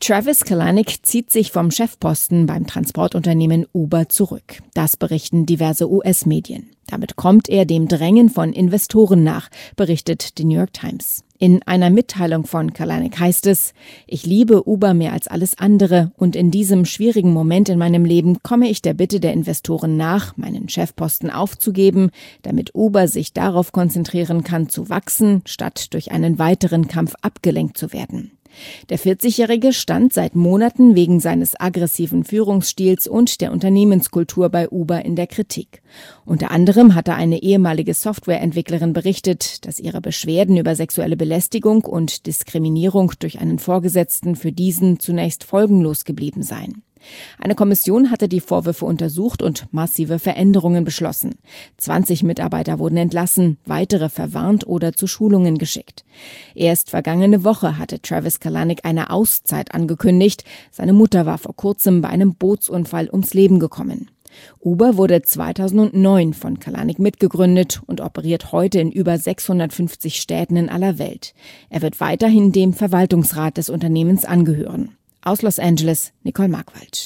Travis Kalanick zieht sich vom Chefposten beim Transportunternehmen Uber zurück. Das berichten diverse US-Medien. Damit kommt er dem Drängen von Investoren nach, berichtet die New York Times. In einer Mitteilung von Kalanick heißt es: Ich liebe Uber mehr als alles andere und in diesem schwierigen Moment in meinem Leben komme ich der Bitte der Investoren nach, meinen Chefposten aufzugeben, damit Uber sich darauf konzentrieren kann, zu wachsen, statt durch einen weiteren Kampf abgelenkt zu werden. Der 40-Jährige stand seit Monaten wegen seines aggressiven Führungsstils und der Unternehmenskultur bei Uber in der Kritik. Unter anderem hatte eine ehemalige Softwareentwicklerin berichtet, dass ihre Beschwerden über sexuelle Belästigung und Diskriminierung durch einen Vorgesetzten für diesen zunächst folgenlos geblieben seien. Eine Kommission hatte die Vorwürfe untersucht und massive Veränderungen beschlossen. 20 Mitarbeiter wurden entlassen, weitere verwarnt oder zu Schulungen geschickt. Erst vergangene Woche hatte Travis Kalanick eine Auszeit angekündigt. Seine Mutter war vor kurzem bei einem Bootsunfall ums Leben gekommen. Uber wurde 2009 von Kalanick mitgegründet und operiert heute in über 650 Städten in aller Welt. Er wird weiterhin dem Verwaltungsrat des Unternehmens angehören. Aus Los Angeles, Nicole Markwald.